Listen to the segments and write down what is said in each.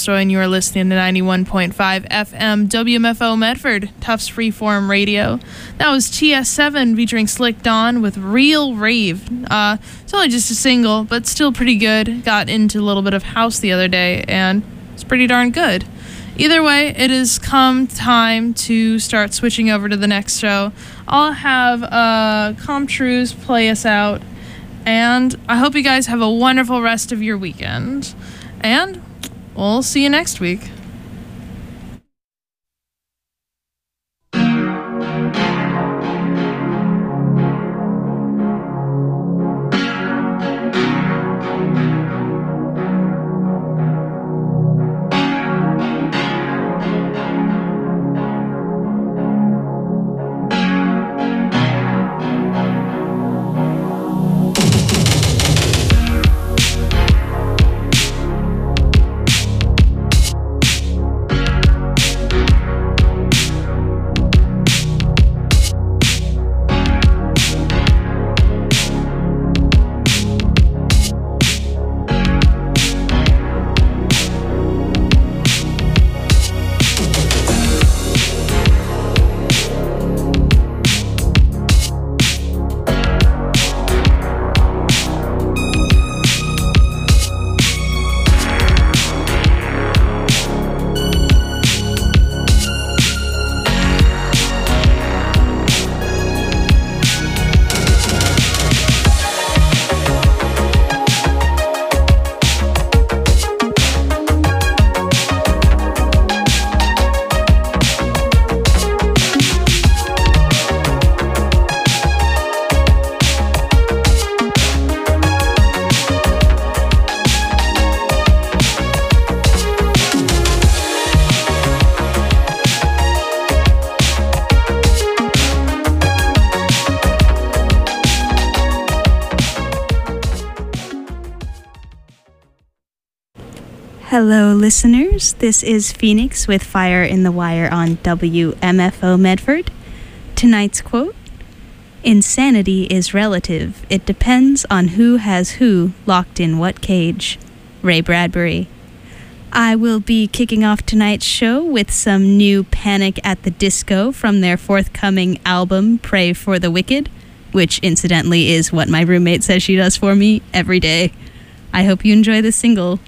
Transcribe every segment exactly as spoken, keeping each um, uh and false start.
Tolstoy, and you are listening to ninety-one point five F M W M F O Medford, Tufts Freeform Radio. That was T S seven featuring Slick Dawn with Real Rave. Uh, it's only just a single, but still pretty good. Got into a little bit of house the other day, and it's pretty darn good. Either way, it has come time to start switching over to the next show. I'll have uh, Comtrues play us out, and I hope you guys have a wonderful rest of your weekend. And we'll see you next week. Hello, listeners. This is Phoenix with Fire in the Wire on W M F O Medford. Tonight's quote: "Insanity is relative. It depends on who has who locked in what cage." Ray Bradbury. I will be kicking off tonight's show with some new Panic at the Disco from their forthcoming album, Pray for the Wicked, which incidentally is what my roommate says she does for me every day. I hope you enjoy this single.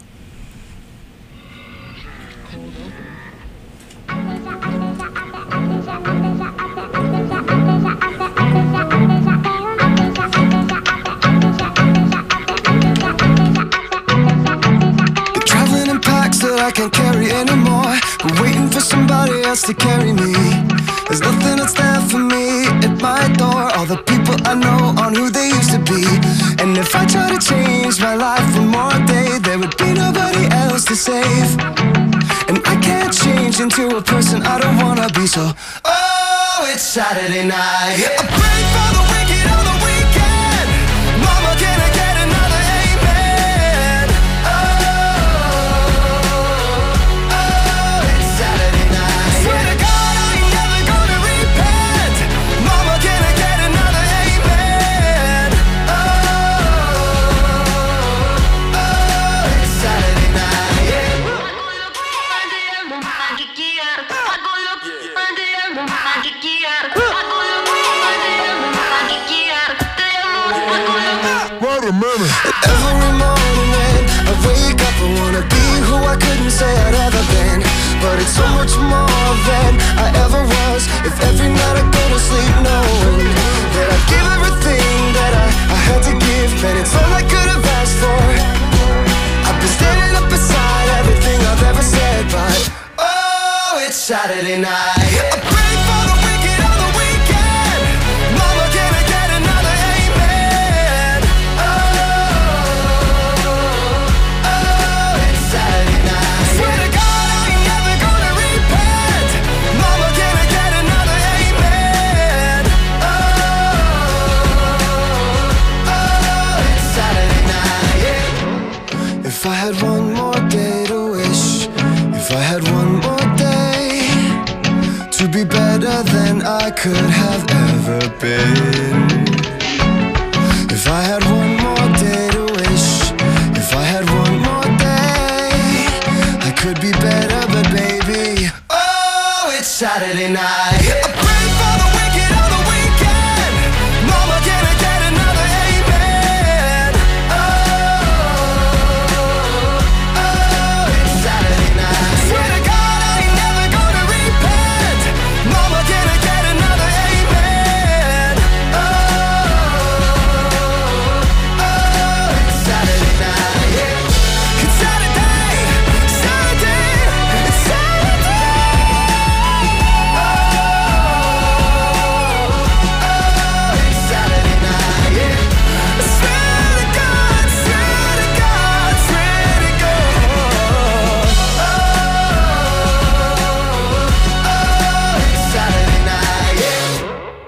I can't carry anymore, but waiting for somebody else to carry me. There's nothing that's there for me at my door. All the people I know aren't who they used to be. And if I try to change my life one more day, there would be nobody else to save. And I can't change into a person I don't wanna be. So, oh, it's Saturday night. I pray for the wicked on the weekend. Mama, can I get another amen? Oh, every morning when I wake up, I wanna be who I couldn't say I'd ever been. But it's so much more than I ever was. If every night I go to sleep knowing that I give everything that I, I had to give, man, it's all I could have asked for. I've been standing up beside everything I've ever said, but oh, it's Saturday night. I pray for the wicked on the weekend. Mama, can I get another amen? If I had one more day to wish, if I had one more day to be better than I could have ever been. If I had one more day to wish, if I had one more day, I could be be better, but baby, oh, it's Saturday night. I pray for the wicked on the weekend. Mama, can I get another amen? Oh, oh, it's Saturday night. Swear to God, I ain't never gonna repent. Mama, can I get another amen? Oh, oh, it's Saturday night. Yeah. It's Saturday, Saturday, it's Saturday. Oh, oh, it's Saturday night. Yeah. I swear to God, swear to God, swear to God. Oh, oh, it's Saturday night. Yeah.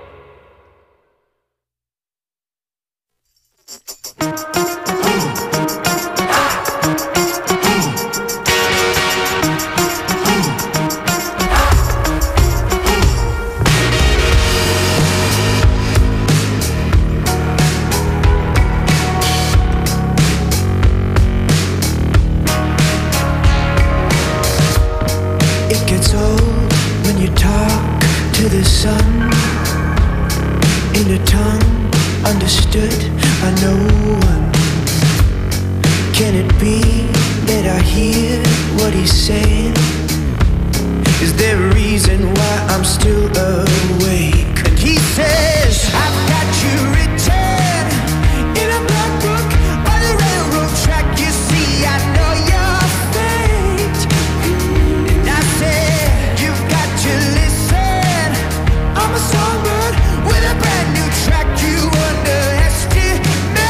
It gets old when you talk to the sun in a tongue understood by no one. Can it be that I hear what he's saying? Is there a reason why I'm still awake? And he says, I've got you written in a black book by the railroad track. You see, I know your fate. And I said, you've got to listen. I'm a songbird with a brand new track you underestimate.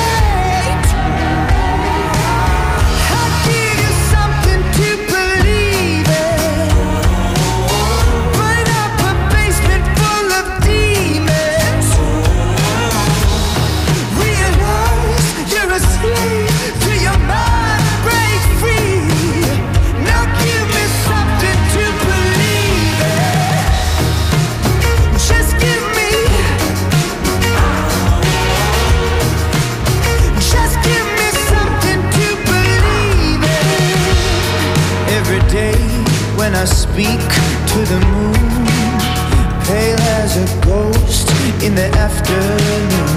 I'll give you something to believe in. Burn up a basement full of demons. Realize you're a slave to your mind. Break free. Now give me something to believe in. Just give me, just give me something to believe in. Every day when I speak to the moon, pale as a ghost in the afternoon.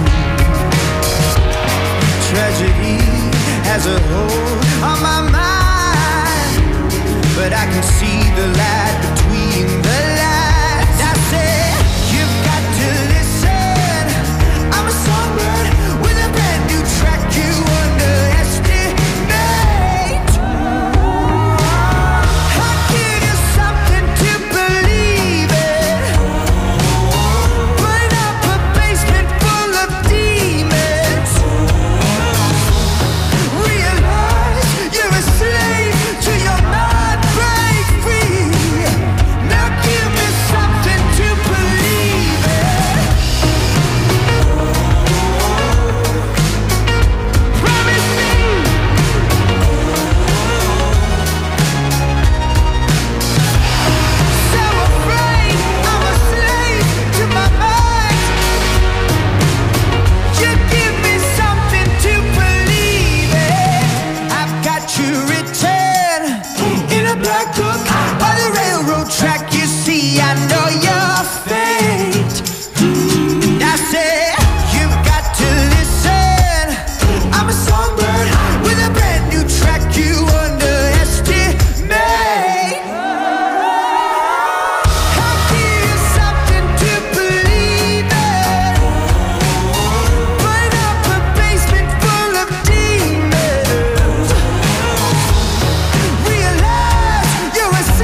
Tragedy has a hold on my mind, but I can see the light between the lines. I said, you've got to listen. I'm a songbird with a brand new track you underestimate. I'll give you something to believe in. Burn up a basement full of demons. Realize you're a slave to your mind. Break free. Now give me something to believe in. Promise me. So afraid I'm a slave to my mind. You give me something to believe in. I've got you written in a black book by the railroad track. You see, I know your fate. I said, you've got to listen. I'm a songbird with a brand new track you underestimate. I'll give you something to believe in. Burn up a basement full of demons. Realize you're a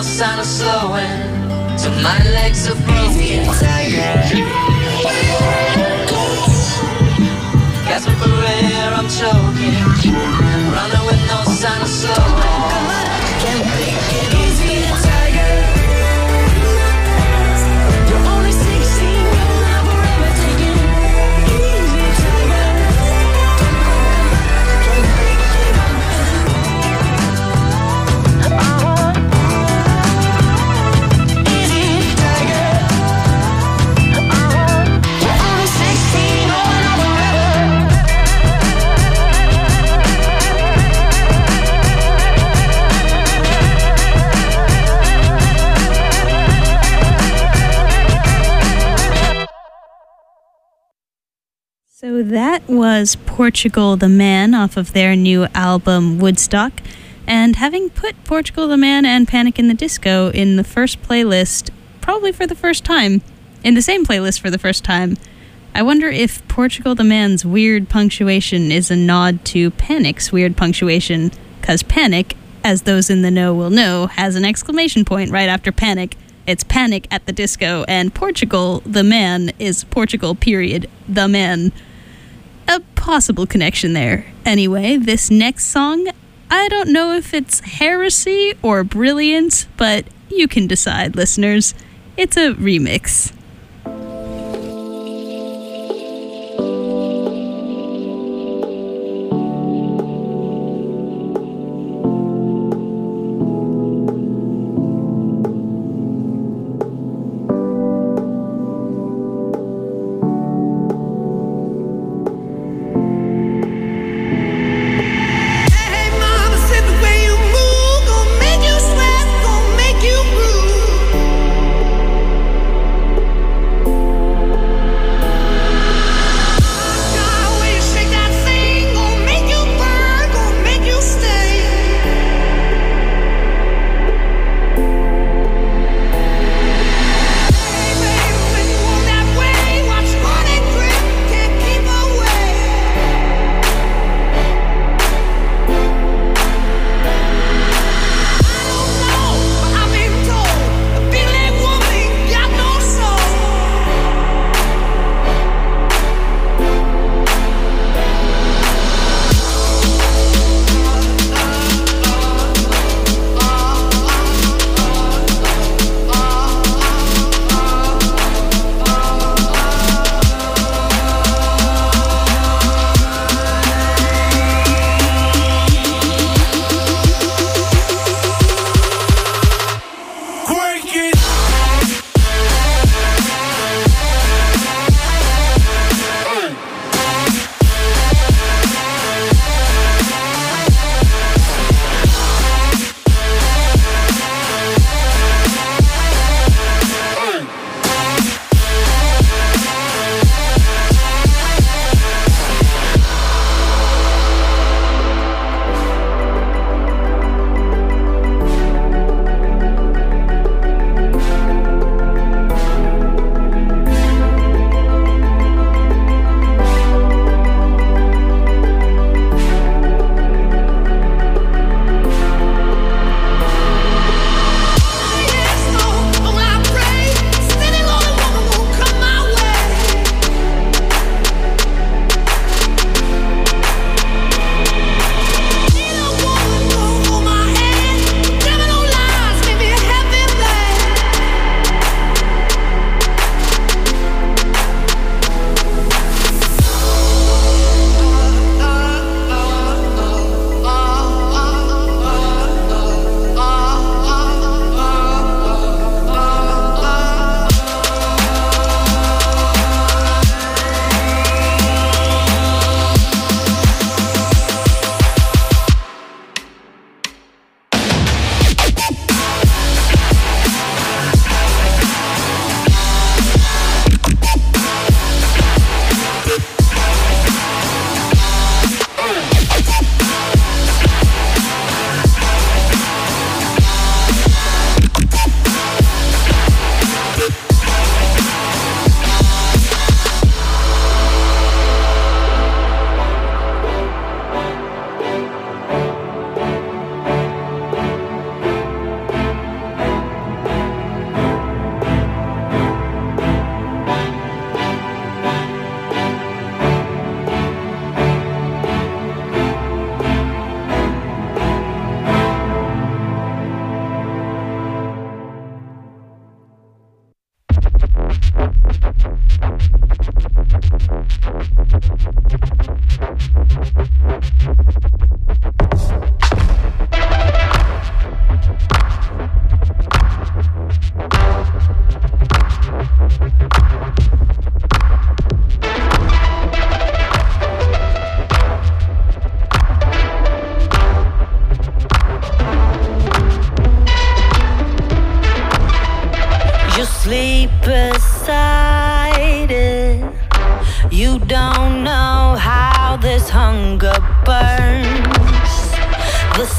no sign of slowing, till my legs are broken. Gasping for air, I'm choking, running with no sign of slowing. Can't take it easy, tiger. You're only sixteen, you'll never ever take it easy, tiger. Can't break it up. Easy, tiger. You're only sixteen, you'll never ever. So that was Portugal the Man off of their new album Woodstock. And having put Portugal the Man and Panic in the Disco in the first playlist, probably for the first time, in the same playlist for the first time, I wonder if Portugal the Man's weird punctuation is a nod to Panic's weird punctuation, because Panic, as those in the know will know, has an exclamation point right after Panic. It's Panic at the Disco, and Portugal the Man is Portugal, period, the man. A possible connection there. Anyway, this next song, I don't know if it's heresy or brilliance, but you can decide, listeners. It's a remix. Make you sweat, gon' make you groove.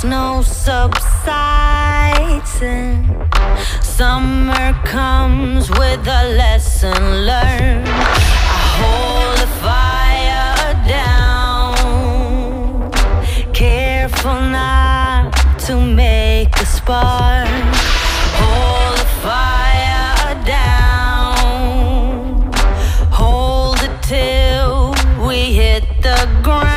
snow subsides and summer comes with a lesson learned. I hold the fire down, careful not to make a spark. Hold the fire down, hold it till we hit the ground.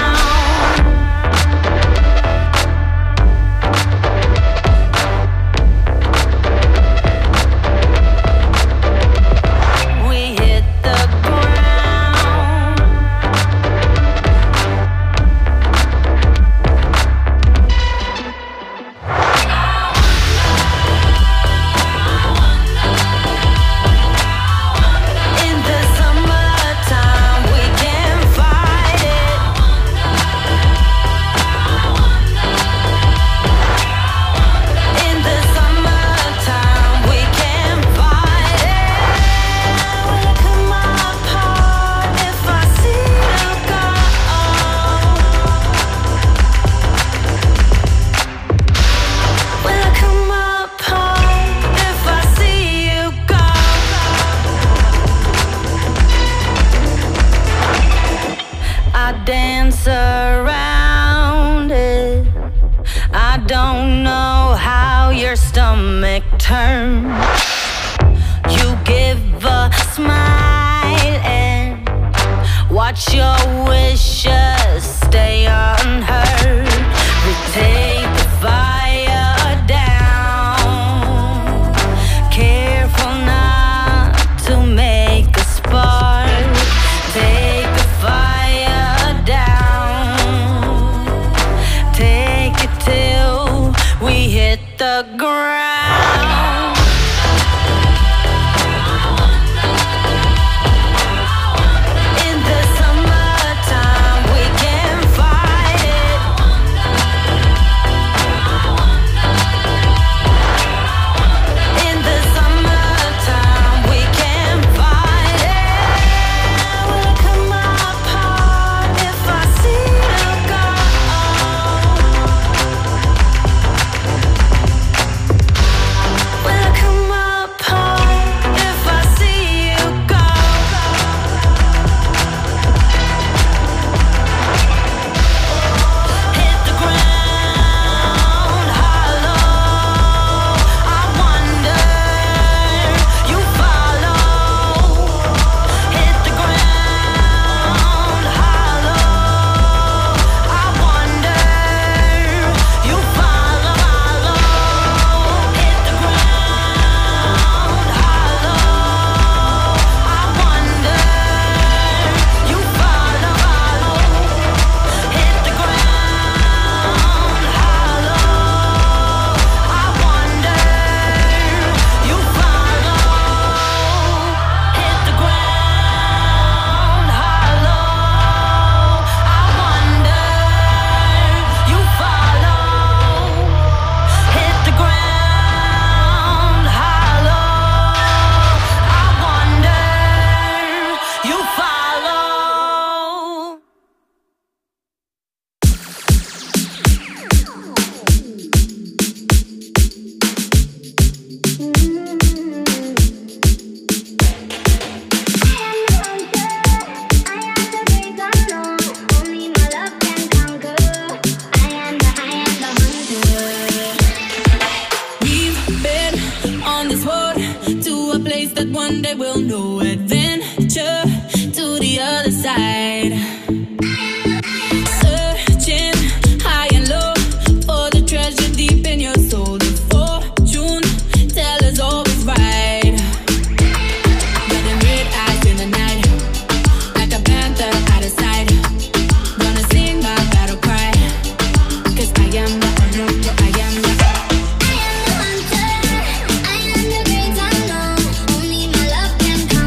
Dance around it. I don't know how your stomach turns. You give a smile and watch your wishes stay unheard. We take the fire down, careful not to make a spark. Take the fire till we hit the ground. In the summertime we can fight it. In the summertime we can fight it. Will it come apart if I see you go? Will it come apart if I see you go? Hit the ground hollow. I wonder you follow. Hit the ground hollow. I wonder you follow. Hit the ground hollow. I wonder you follow. Hit the ground hollow. I wonder you follow. Hit the ground hollow. I wonder you follow. Hit the ground hollow. I wonder you follow. We've been on this road to a place that one day we'll know. Adventure to the other side. Searching high and low for the treasure deep in your soul. The fortune teller's always right. Running red eyes in the night, like a panther out of sight. Gonna sing my battle cry, 'cause I am the, I am the, I am the. I am the hunter, I am the great unknown. Only my love can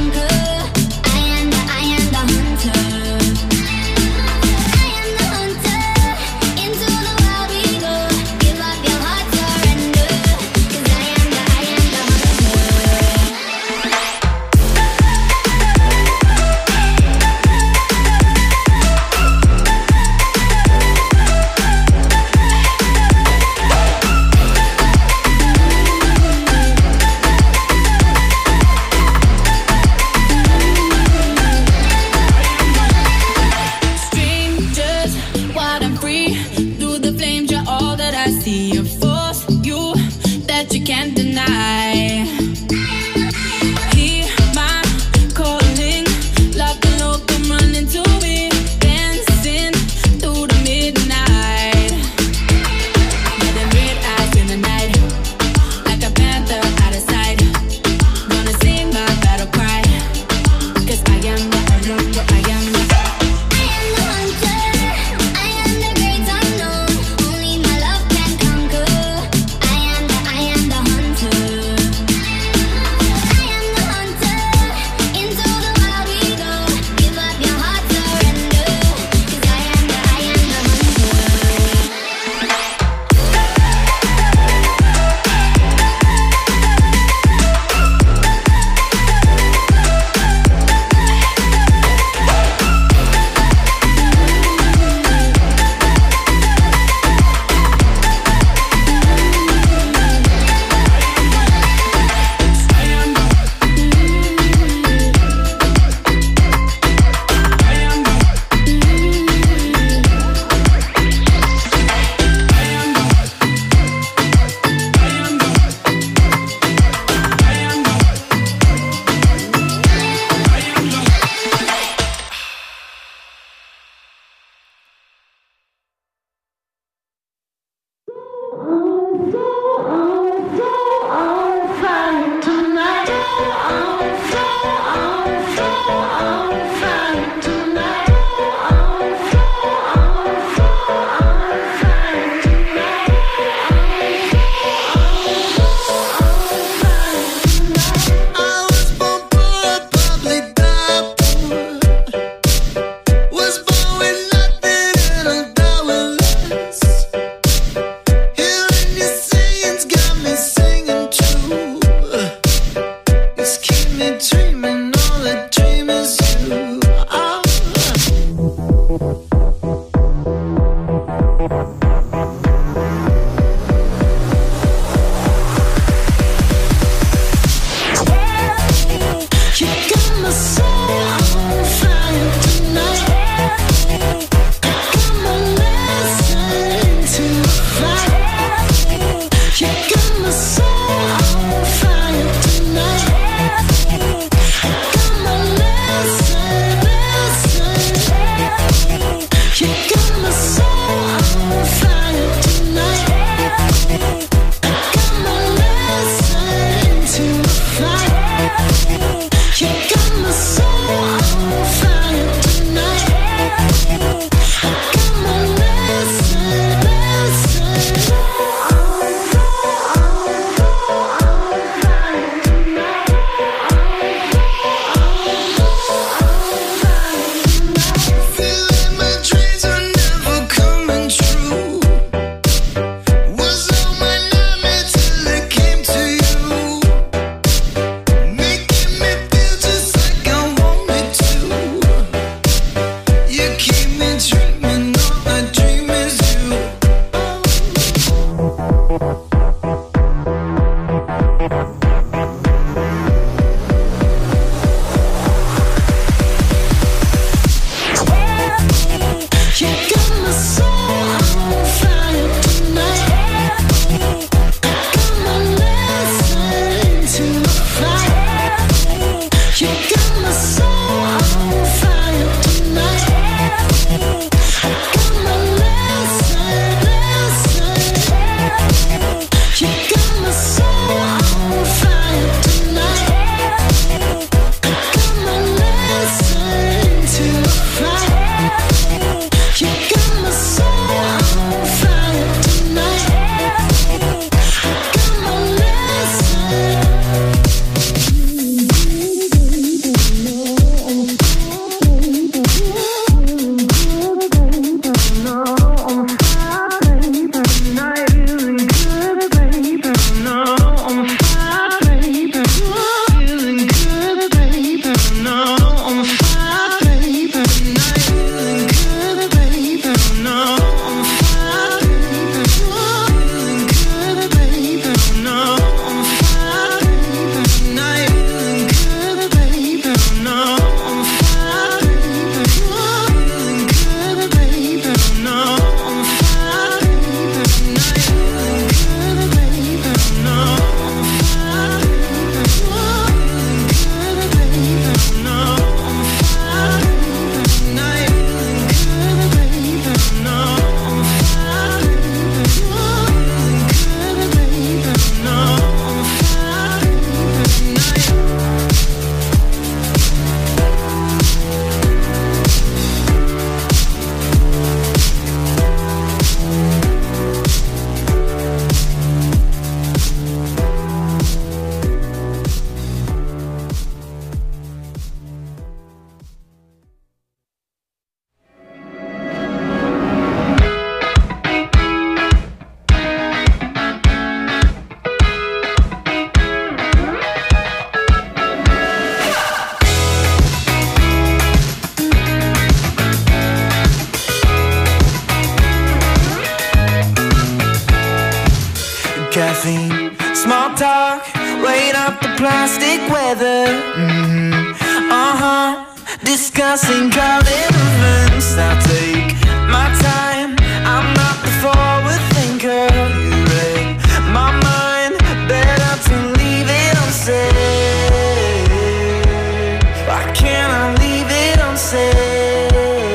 wait out the plastic weather. Mm-hmm. Uh-huh. Discussing calendar events. I'll take my time. I'm not the forward thinker. You read my mind. Better to leave it unsaid. Why can't I leave it unsaid?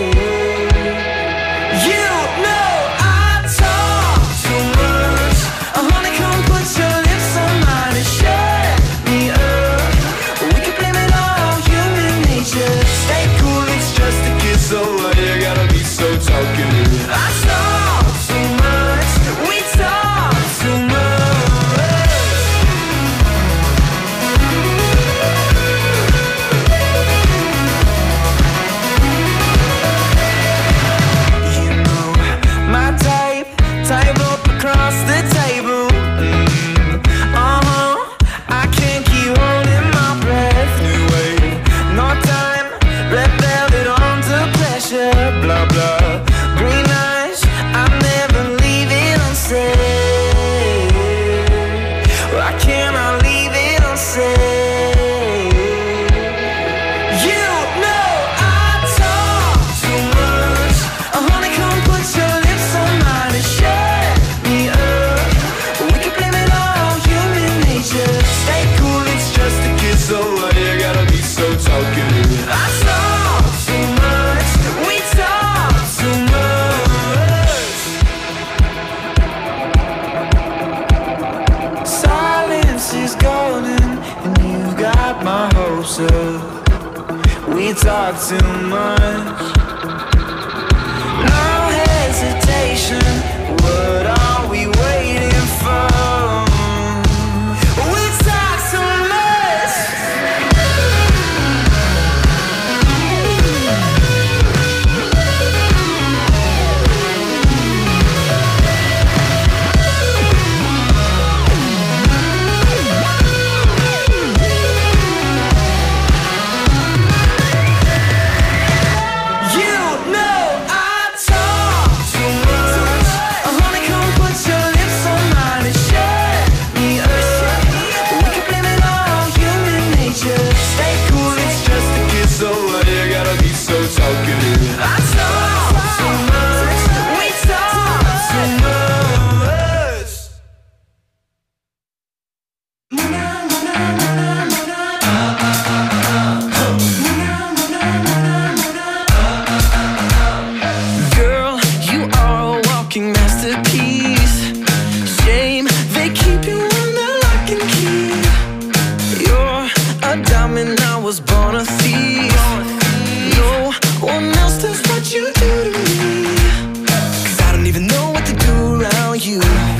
You know I talk too much. Oh, honey, come put your lips on mine and shut me up. We can blame it on human nature. Stay cool, it's just a kiss. So why you gotta be so talkative? I talk too much. We talk too much. You know my type, type up across the table. Mm, uh-huh. I can't keep holding my breath. New wave, no time. Red velvet under pressure. Blah blah. Green eyes, I never leave it unsaid. Why can't I leave it unsaid? You know I talk too much. Oh, honey, come put your lips on mine and shut me up. We can blame it on human nature. Stay cool, it's just a kiss. So why you gotta be so talkative? I talk too much. We talk too much. Silence is golden, and you've got my hopes up. We talk too much. No hesitation. What are we waiting for? We talk too much. You know I talk too much. Oh, honey, come put your lips on mine and shut me up. We can blame it on human nature. Stay cool, it's just a kiss. So why you gotta be so talkative? I talk too much. We talk too much. Girl, you are a walking masterpiece. Shame they keep you under lock and key. You're a diamond, I was born a thief. No one else does what you do to me. 'Cause I don't even know what to do around you.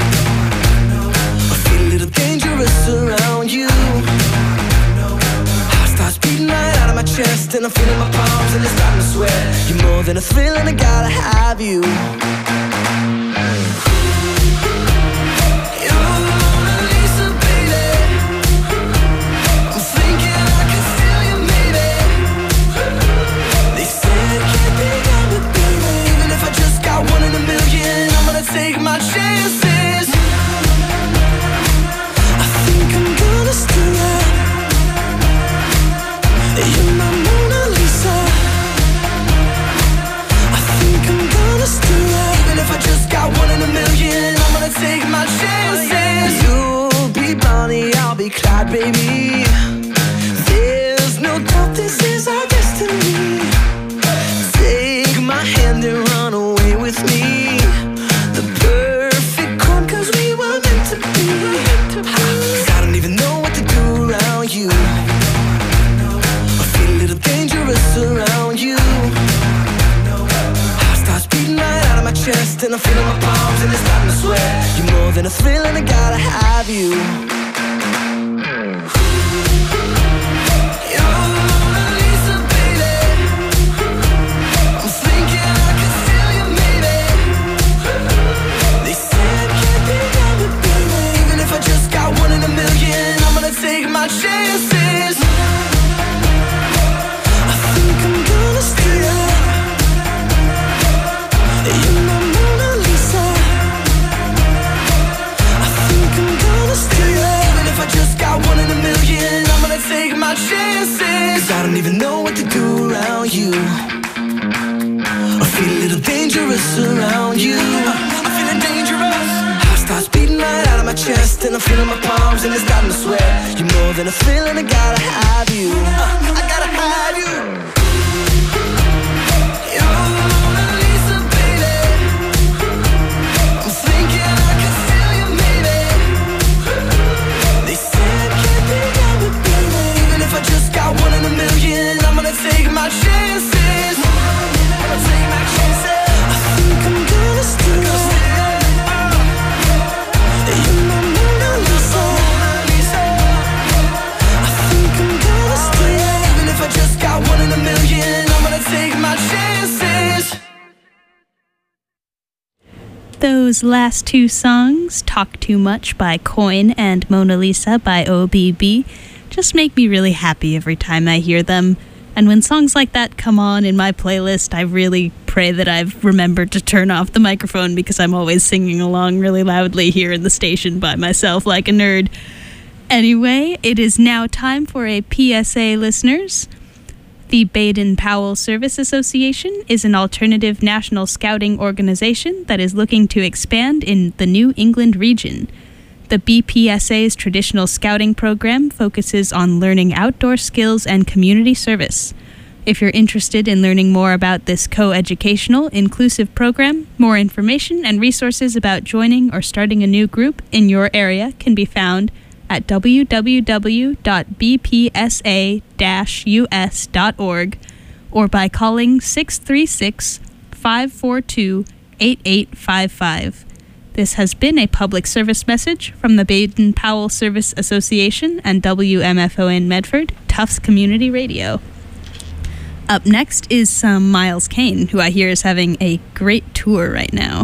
I feel a little dangerous around you. Heart starts beating right out of my chest, and I'm feeling my palms and it's starting to sweat. You're more than a thrill, and I gotta have you. You're the Mona Lisa, baby. I'm thinking I can steal you, maybe. They say it can't be done, but baby, even if I just got one in a million, I'm gonna take my chances. I think I'm gonna steal you. You're my Mona Lisa. I think I'm gonna steal you. Even if I just got one in a million, I'm gonna take my chances. You'll be Bonnie, I'll be Clyde, baby. There's no doubt this is our destiny. Take my hand and run away with me. The perfect crime, 'cause we were meant to be. 'Cause I don't even know what to do around you. I feel a little dangerous around you. Heart starts beating right out of my chest, and I'm feeling my palms and it's starting to sweat. You're more than a thrill, and I gotta have you. You're the Mona Lisa, baby. I'm thinking I can steal you, maybe. They say it can't be done, but baby, even if I just got one in a million, I'm gonna take my chances. I think I'm gonna steal you. You're my Mona Lisa. I think I'm gonna steal you. wrist and I'm feeling my palms and it's starting to sweat. You're more than a feeling, I gotta have you. uh, I gotta have you. You're the Mona Lisa, baby. I'm thinking I can steal you, maybe. They said can't be done with baby. Even if I just got one in a million, I'm gonna take my chances. I'm gonna take my chances. I think I'm gonna steal you. You're my Mona Lisa. I think I'm gonna steal. Even if I just got one in a million, I'm gonna take my chances. Those last two songs, Talk Too Much by Coin and Mona Lisa by O B B, just make me really happy every time I hear them. And when songs like that come on in my playlist, I really pray that I've remembered to turn off the microphone because I'm always singing along really loudly here in the station by myself like a nerd. Anyway, it is now time for a P S A, listeners. The Baden-Powell Service Association is an alternative national scouting organization that is looking to expand in the New England region. The B P S A's traditional scouting program focuses on learning outdoor skills and community service. If you're interested in learning more about this co-educational, inclusive program, more information and resources about joining or starting a new group in your area can be found at w w w dot b p s a dash u s dot org or by calling six three six, five four two, eight eight five five. This has been a public service message from the Baden-Powell Service Association and W M F O in Medford, Tufts Community Radio. Up next is some Miles Kane, who I hear is having a great tour right now.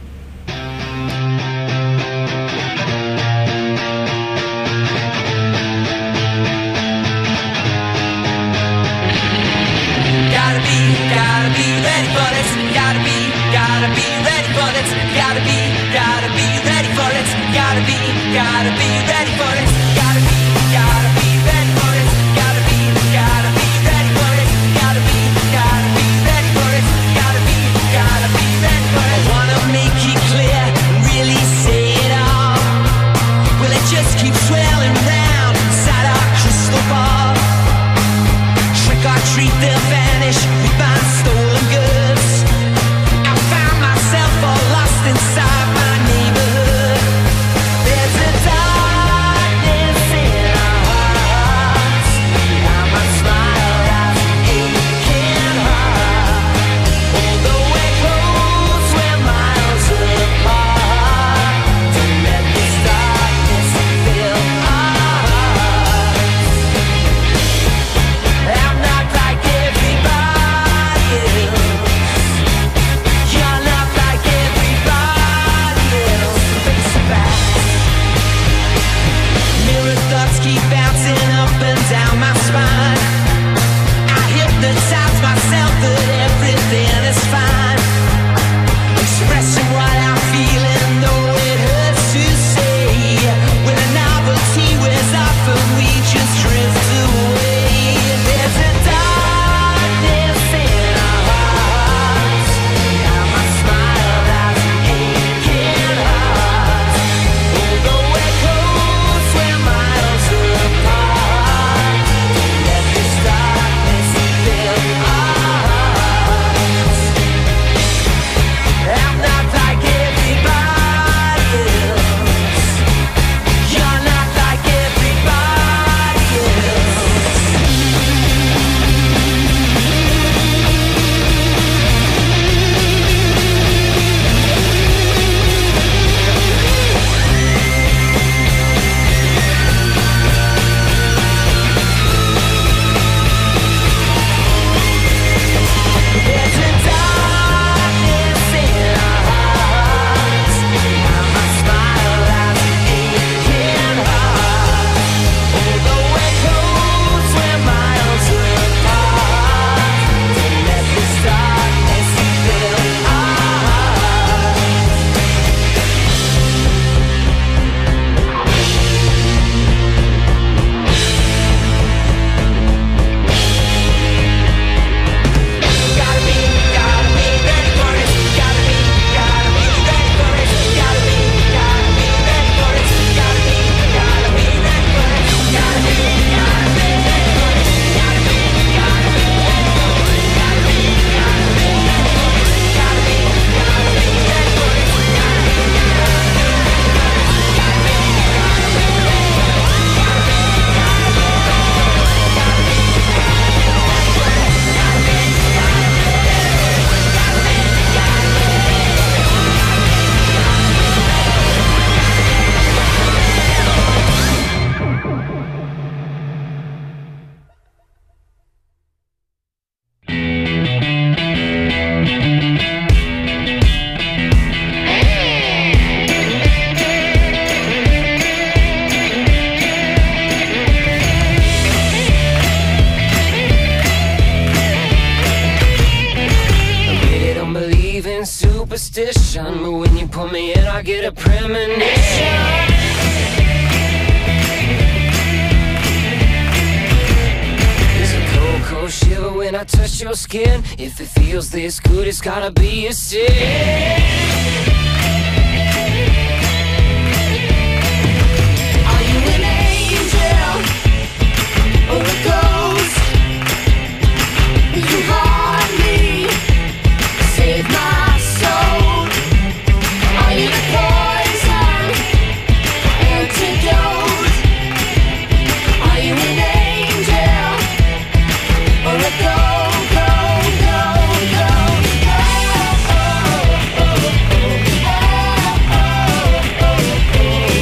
Gotta be, gotta be ready for this. Gotta be, gotta be ready for this. Gotta be, gotta be ready for this. Gotta be, gotta be ready for this. Gotta be, gotta be ready for this. Gotta be, gotta be ready for this. Gotta be, gotta be ready for this. Gotta be, gotta be ready for this. I wanna make it clear, really say it all. Will it just keep swirling round inside our crystal ball? Trick or treat, they'll vanish. We find stolen goods. I found myself all lost inside my neighborhood. There's a dark sensation, but when you put me in, I get a premonition. Cold shiver when I touch your skin. If it feels this good, it's gotta be a sin. Are you an angel or a ghost? Will you haunt me, save my soul? Are you the poison, antidote? Are you an angel or a go, go, go, go, go? Oh, oh, oh, oh, oh,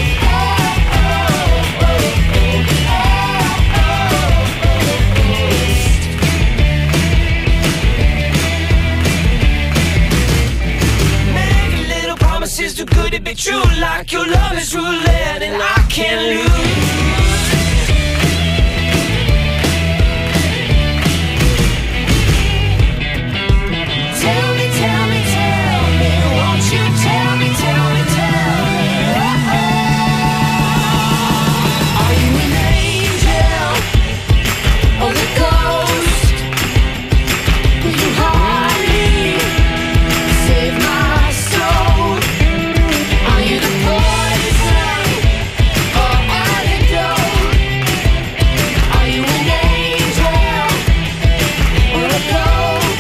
Make little promises too good to be true, like your love is roulette and I can't lose. Tell me, tell me, tell me, won't you tell me, tell me, tell me? Are you an angel or a ghost? Will you haunt me, save my soul? Are you the poison or antidote? Are you an angel or a ghost?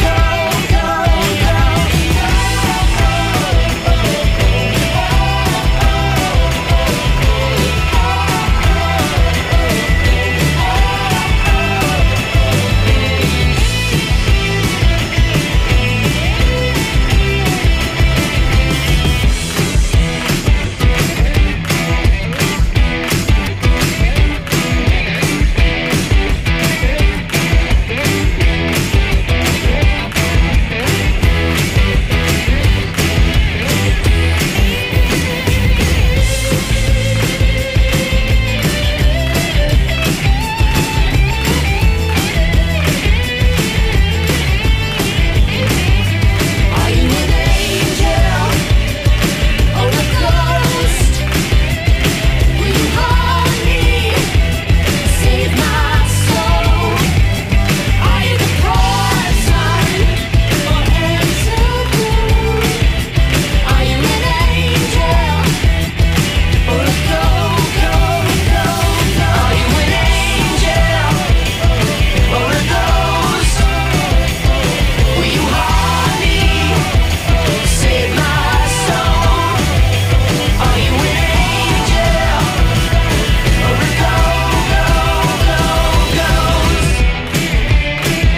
Are you an angel or a ghost? Will you haunt me, save my soul? Are you the poison or antidote? Are you an angel or a go, go, go, go? Are you an angel or a ghost? Will you haunt me, save my soul? Are you an angel or a go, go, go, ghost?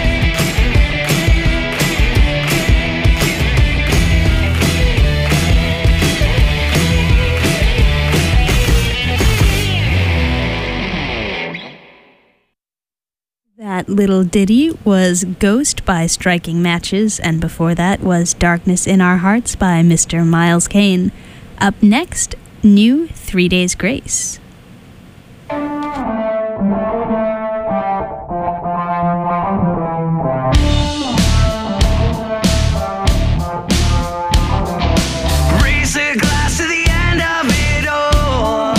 That little ditty was Ghost by Striking Matches, and before that was Darkness in Our Hearts by Mister Miles Kane. Up next, new Three Days Grace. Raise a glass to the end of it all.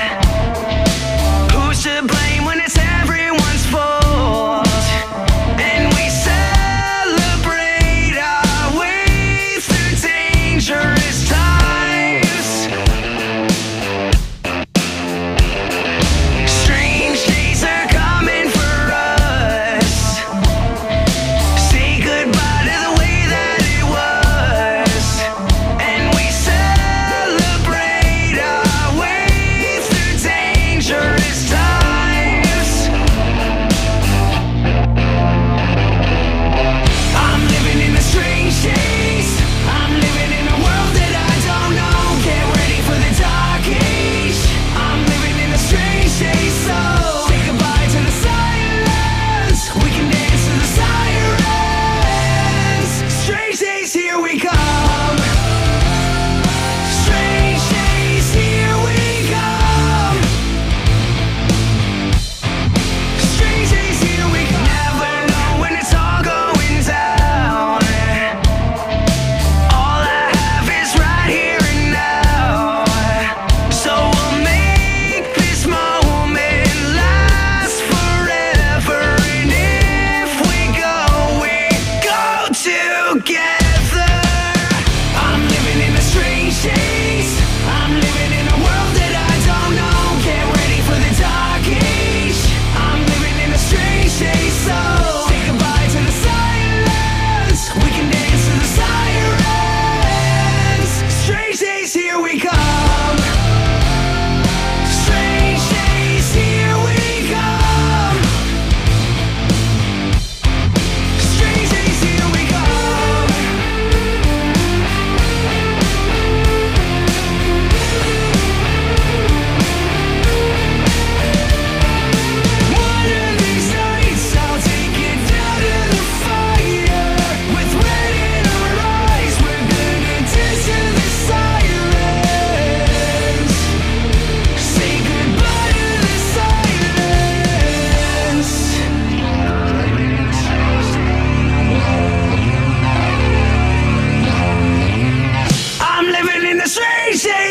Who's to blame when it's everyone's fault? And we celebrate our way through dangerous times.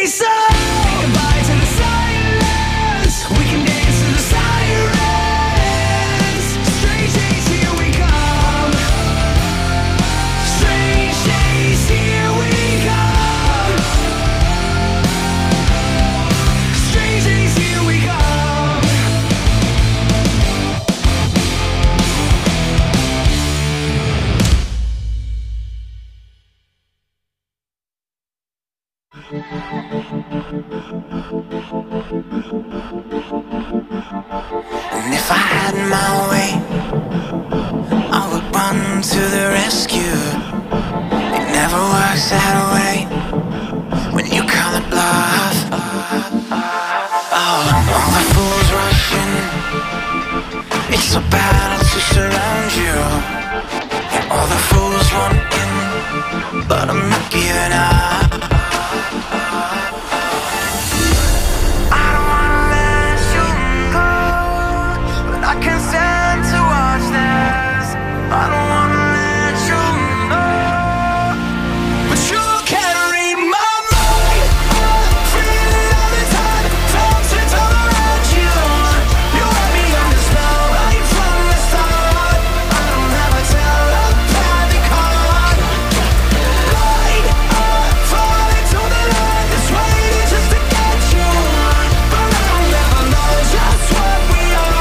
And if I had my way, I would run to the rescue. It never works that way when you call it bluff. Oh, all the fools rush in. It's a battle to surround you. And all the fools run in, but I'm not giving up. I can't stand to watch this. I don't wanna let you know, but you can't read my mind. I'm feeling all the time, thousands all around you. You had me under spell right from the start. I don't have a telepathic heart. Light up, falling to the line, that's waiting just to get you. But I don't never know just what we are.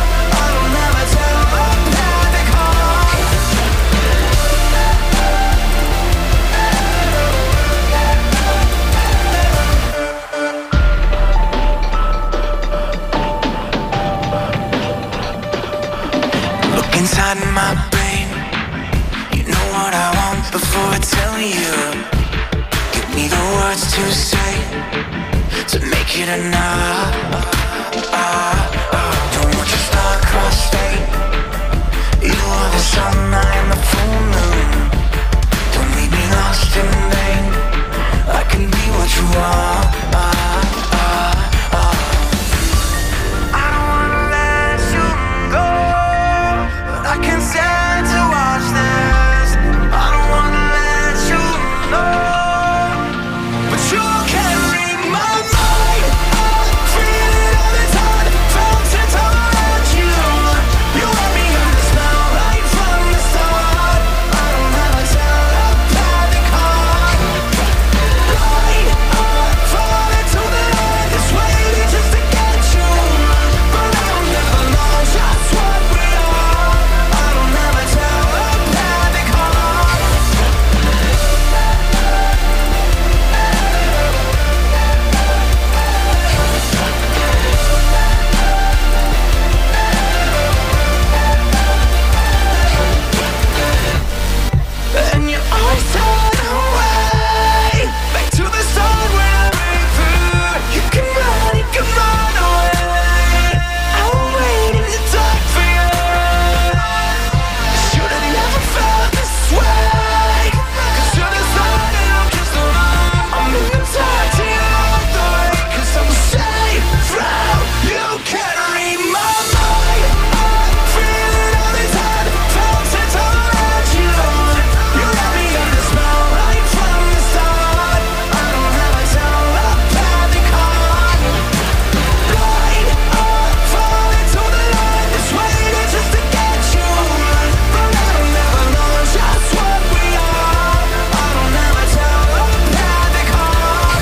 Inside my brain, you know what I want before I tell you. Give me the words to say to make it enough. Don't want you star-crossed. You are the sun, I am the full moon. Don't leave me lost in vain. I can be what you are. I don't wanna let you go. I can't stand to watch this. I don't wanna let you know, but you can't read my mind. I'm feeling all the time, thousands all around you. You had me under spell right from the start. I don't have a telepathic heart. Light up, falling to the line, it's waiting just to get you. But I don't never know just what we are. I don't have a telepathic heart. And you always turn away, back to the start when I break through. You can run, you can run away. I will wait in the dark for you. Should've never felt this way, 'cause you're the sun and I'm just the moon. I'm in the dark to you all the way, 'cause I'm safe from you. Can't read my mind. I'm feeling all the time, thousands all around you. You had me under spell right from the start. I don't have a telepathic heart. Light up, falling to the line, it's waiting just to get you. But I don't never know just what we are. I don't have a telepathic heart.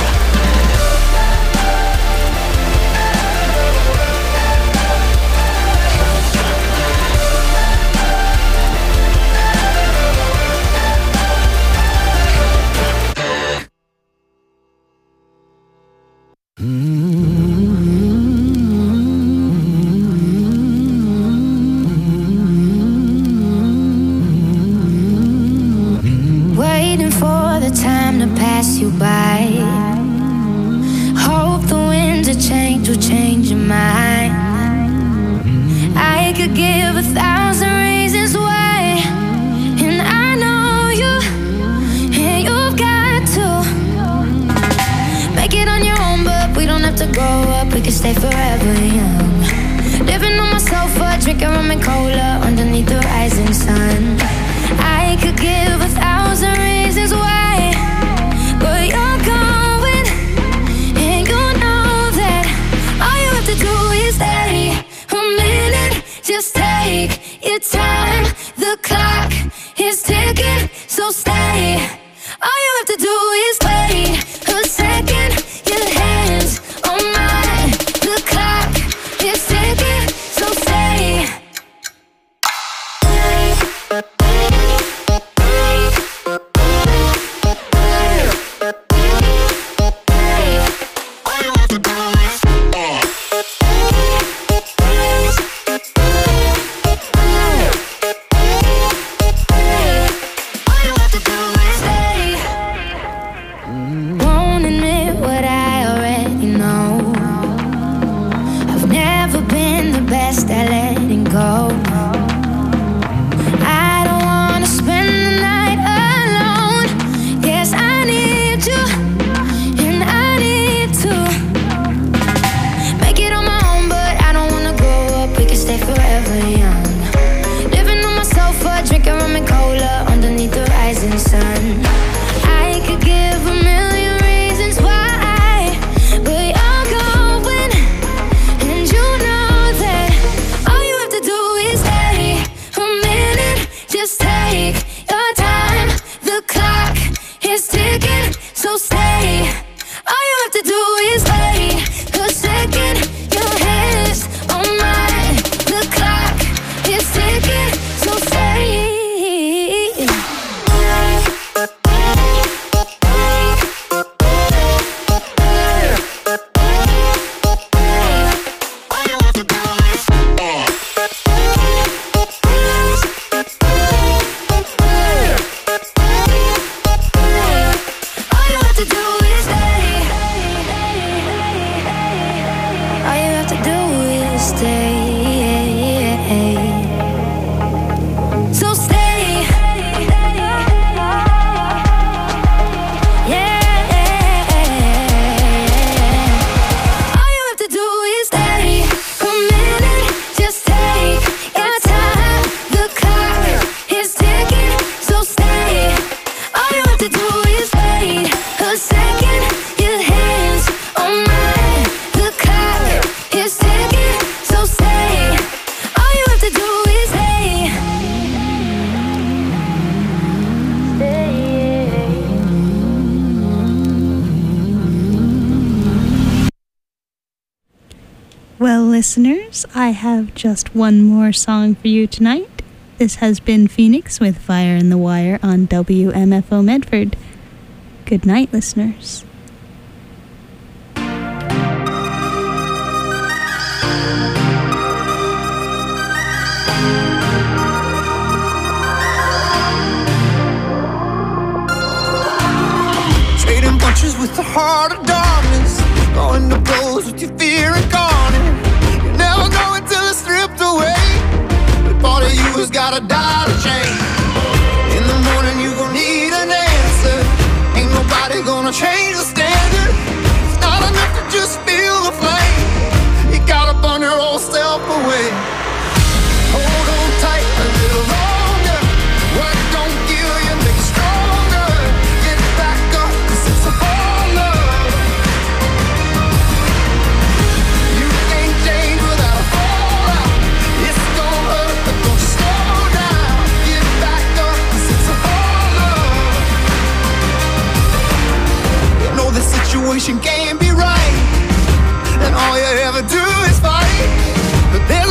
Waiting for the time to pass you by. Hope the winds of change will change your mind. I could give a thousand reasons why, and I know you, and you've got to make it on your own, but we don't have to grow up, we can stay forever young. Living on my sofa, drinking rum and cola underneath the rising sun. I could give a thousand reasons why, but you're going listeners, I have just one more song for you tonight. This has been Phoenix with Fire in the Wire on W M F O Medford. Good night, listeners. Trading punches with the heart of darkness, going to blows with your fear incarnate. You never know until it's stripped away. But part of you has gotta die to change. In the morning you gon' need an answer. Ain't nobody gonna change the standard. It's not enough to just feel the flame. You gotta burn your old self away. Hold on tight a little longer. What don't kill you make you stronger. Get back up, 'cause it's a whole love. You can't change without a fallout. It's gonna hurt, but don't you slow down. Get back up, 'cause it's a whole love. You know the situation can't be right, and all you ever do is fight. But there